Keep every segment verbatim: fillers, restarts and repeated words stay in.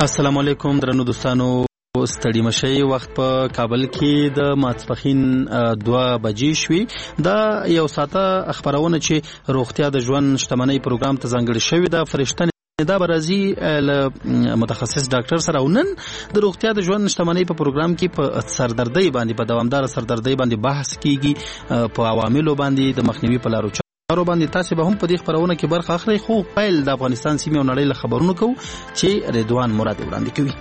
السلام علیکم درنو دوستانو، ستړي مشي. وخت په کابل کې د ماسپښین دوه بجې شوې. دا یو ساعته خبرونه چې روغتیا د ژوند شتمنۍ پروګرام ته ځانګړې شوې ده. فرشتنه دا برازي له متخصص ډاکټر سره ونن د روغتیا د ژوند شتمنۍ په پروګرام کې په سردردۍ باندې په دوامدار سردردۍ باندې بحث کیږي، په عواملو باندې د مخنیوي په لارو چارو باندې. تاسو به هم په دې خبرونه کې برخه اخلئ. خو پیل د افغانستان سیمې او نړۍ له خبرونو کوو چې رضوان مراد وړاندې کوي.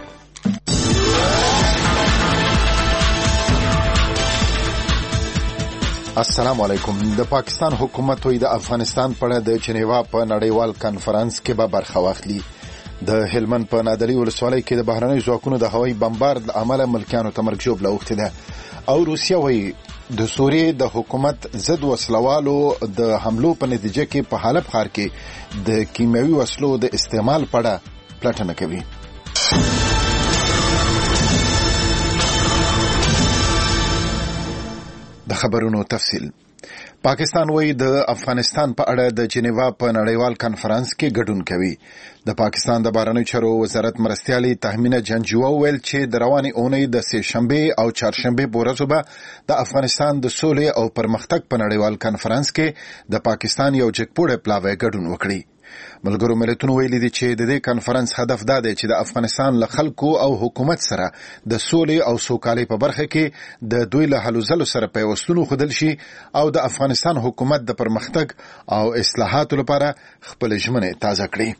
السلام علیکم. د پاکستان حکومت وی د افغانستان په اړه د جنیوا په نړیوال کانفرنس کې به برخه واخلي. د هلمند په نادري ولسوالۍ کې د بهرنۍ ځواکونو د هوایي بمبارد عمله ملکیانو ته مرګ ژوبله اوښتې ده. او روسیه وی د سوریې د حکومت ضد وسلوالو د حملو په نتیجه کې په حلب ښار کې د کیمیاوي وسلو د استعمال په اړه پلټنه کوي. د خبرونو تفصیل. پاکستان وی د افغانستان په اړه د جنیوا په نړیوال کانفرنس کې ګډون کوي. د پاکستان د بهرنیو چارو وزارت مرستیالي تهمینه جنجوه ویل چې د روانې اونۍ د سه شنبه او چهارشنبه په ورځو به د افغانستان د سولې او پرمختګ په نړیوال کانفرنس کې د پاکستان یو جګپوړی پلاوی ګډون وکړي. ملګرو ملتونو ویلي دي چې د دې کانفرنس هدف دا دی چې د افغانستان له خلکو او حکومت سره د سولې او سوکالۍ په برخه کې د دوی له هلو ځلو سره پیوستون ښودل شي او د افغانستان حکومت د پرمختګ او اصلاحاتو لپاره خپل ژمنې تازه کړي.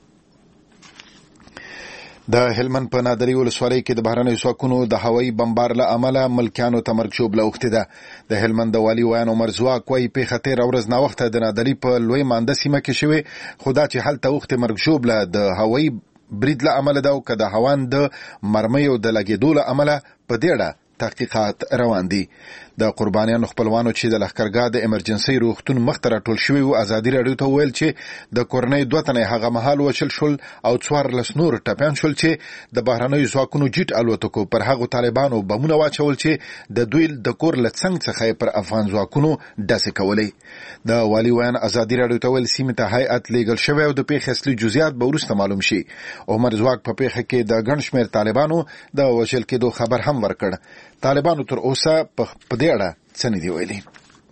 د هلمند په نادري ولسوالۍ کې د بهرنیو ځواکونو د هوایي بمبار له امله ملکیانو ته مرګ ژوبله اوښتې ده. د هلمند د والي ویان عمر ځواک وایي پیښه تېره ورځ ناوخته د نادري په لوی مانده سیمه کې شوې، خو دا چې هلته اوښتې مرګ ژوبله د هوایي برید له امله ده او که د هوان د مرمیو د لګېدو له امله په دې اړه تحقیقات روان دي. د قربانیانو خپلوانو چې د لښکرګاه د امرجنسي روغتون مخ ته راټول شوي وو ازادي راډیو ته وویل چې د کورنۍ دوه تنې هغه مهال وشل شول او څوارلس نور ټپیان شول چې د بهرنیو ځواکونو جیټ الوتکو پر هغو طالبانو بمونه واچول چې د دوی د کور له څنګ څخه پر افغان ځواکونو ډزې کولې. د والي ویان ازادي راډیو ته ویل سیمې ته هیئت لیږل شوی او د پیښې اصلي جزئیات به وروسته معلوم شي. عمر ځواک په پیښه کې د ګڼ شمېر طالبانو د وژل کېدو خبر هم ورکړ. طالبانو تر اوسه په دې اړه څه نه دي ویلي.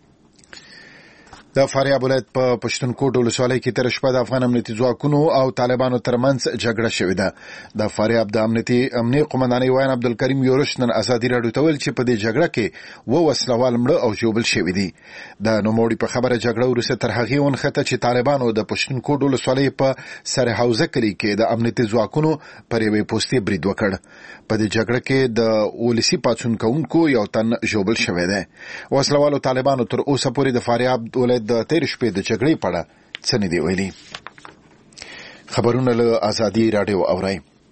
د فاریاب ولایت په پښتونخوا ولسوالۍ کې تر شپه د افغان امنیتي ځواکونو او طالبانو ترمنځ جګړه شوې ده. د فاریاب د امنیتي امنیه قومندانۍ ویان عبدالکریم یورش نن ازادي راډیو ته ویل چې په دې جګړه کې و وسلوال مړه او ژوبل شوي دي. د نوموړي په خبره جګړه وروسته تر هغې ونښته چې طالبانو د پښتونخوا ولسوالۍ په سر حوزه کلي کې د امنیتي ځواکونو پر یوې پوستې برید وکړ. په دې جګړه کې د ولسي پاڅون کوونکو یو تن ژوبل شوی دی. وسلوالو طالبانو تر اوسه پورې د فاریاب ولایت د تیر شپې د جګړې په اړه څه نه دي ویلي. خبرونه له ازادي راډیو اورئ.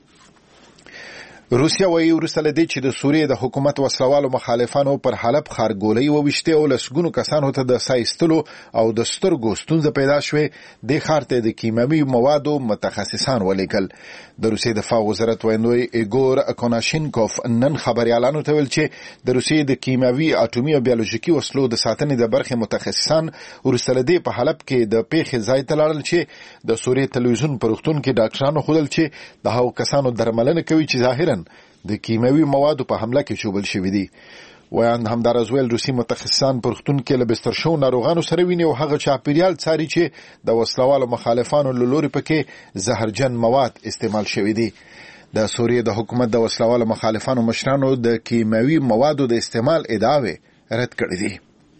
روسیا وایي وروسته له دې چې د سوریې د حکومت وسلوالو مخالفانو پر حلب ښار ګولۍ وویشتې او لسګونو کسانو ته د ساه ایستلو او د سترګو ستونزه پیدا شوې، دې ښار ته د کیمیاوي موادو متخصصان ولیږل. د روسیې دفاع وزارت ویاندوی ایګور کوناشینکوف نن خبریالانو ته ویل چې د روسیې د کیمیاوي اټومي او بیولوژیکي وسلو د ساتنې د برخې متخصصان وروسته له دې په حلب کې د پیښې ځای ته لاړل چې د سوریې تلویزیون په روغتون کې ډاکټرانو ښودل چې د هغو کسانو درملنه کوي چې ظاهراً د کیمیاوي موادو په حمله کې ژوبل شوي دي. ویان همداراز ویل روسي متخصصان په روغتون کې له بستر شوو ناروغانو سره ویني او هغه چاپیریال څاري چې د وسلوالو مخالفانو له لوري پکې زهرجن مواد استعمال شوي دي. د سوریې د حکومت د وسلوالو مخالفانو مشرانو د کیمیاوي موادو د استعمال ادعاوې رد کړې دي.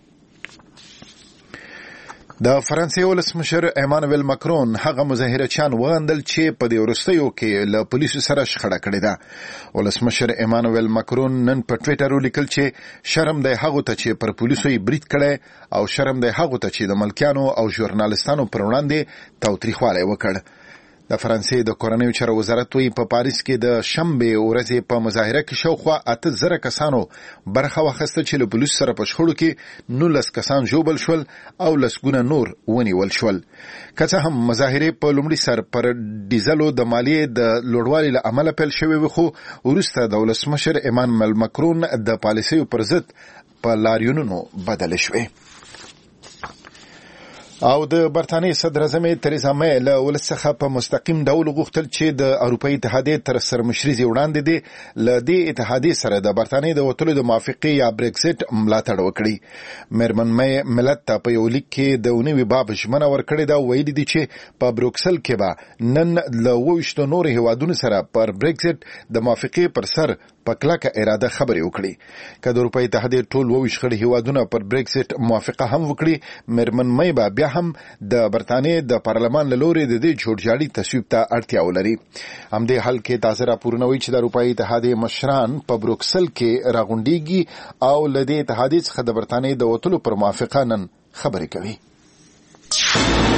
د فرانسې ولسمشر ایمانویل ماکرون هغه مظاهرچیان وغندل چې په دې وروستیو کې له پولیسو سره شخړه کړې ده. ولسمشر ایمانویل ماکرون نن په ټویټر ولیکل چې شرم دی هغو ته چې پر پولیسو یې برید کړی او شرم دی هغو ته چې د ملکیانو او ژورنالستانو پر وړاندې تاوتریخوالی وکړ. د فرانسې د کورنیو چارو وزارت وی په پاریس کې د شنبې ورځې په مظاهره کې شاوخوا اته زره کسانو برخه واخیسته چې له پولیسو سره په شخړو کې نولس کسان ژوبل شول او لسګونه نور ونیول شول. که څه هم مظاهرې په لومړي سر پر ډیزلو د مالیې د لوړوالي له امله پیل شوې وي، خو وروسته د ولسمشر ایمانویل ماکرون د پالیسیو پر ضد په لاریونونو بدلې شوې. او د برتانیې صدر اعظم تریزا مې له ولس څخه په مستقیم ډول غوښتل چې د اروپایي اتحادیې تر سرمشرۍ وړاندې دي له دې اتحادیې سره د برتانیې د وتلو د موافقې یا بریکسټ ملاتړ وکړي. میرمن مې ملت ته په یو لیک کې د نوي باب ژمنه ورکړې ده، ویلي دي چې په بروکسل کې به نن له اوویشتو نورو هیوادونو سره پر بریکسټ د موافقې پر سر په کلکه اراده خبرې وکړي. که د اروپایي اتحادیې ټول اوویشت غړي هیوادونه پر بریکسټ موافقه هم وکړي، میرمن مې به هم د برتانیې د پارلمان له لوري د دې جوړجاړي تصویب ته اړتیا ولري. همدې حال کې تازه راپورونه وایي چې د اروپایي اتحادیې مشران په بروکسل کې راغونډيږي او له دې اتحادیې څخه د برتانیې د وتلو پر موافقه نن خبرې کوي.